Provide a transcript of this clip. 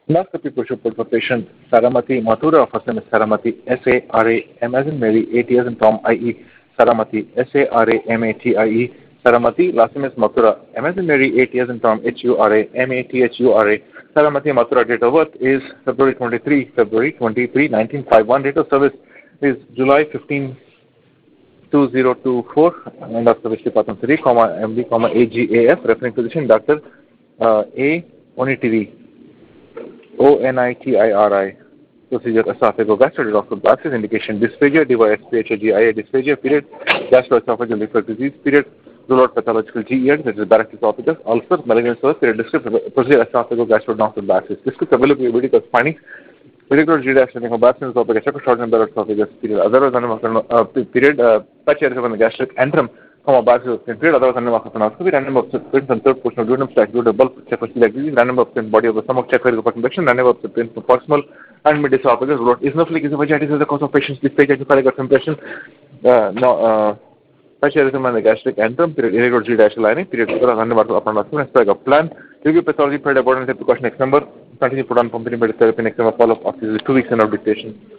Endoscopy push put for patient Saramati Mathura, first name is Saramati, S-A-R-A-M as in Mary, A-T as in Tom, I-E, Saramati, S-A-R-A-M-A-T-I-E, Saramati, last name is Mathura, M as in Mary, A-T as in Tom, H-U-R-A-M-A-T-H-U-R-A, Saramati Mathura, date of birth is February 23, 1951, date of service is July 15, 2024, and of service department 3, MD, AGAF, referring physician Dr. A. Onitiri. ONITIRI. Procedure esophagogastric glasses indication dysphagia, DYSPHAGIA dysphagia, period, gastroesophageal reflux disease, period, rule out pathological GER, that is Barrett's esophagus, ulcer, malignant source, period, descriptive procedure esophagogastric glasses, descriptive availability of findings, particular GDAS and Hobarson esophagus, short and Barrett's esophagus, period, otherwise period, patch area of the gastric antrum, Barrett's period, otherwise anemophobia, random of prints and third portion of duodenum stack, due to bulk check for celiac disease, random of print body of the stomach check for convection, random of print for proximal and mid esophagus, eosinophilic esophagitis is the cause of patient's dysphagia, cephalic impression, patch area of the gastric antrum, period, irregular G-dash lining, period, random of upper plan, review pathology, period, abundant precaution, next number, continue put on pumping therapy, next number, follow up after 2 weeks in our dictation.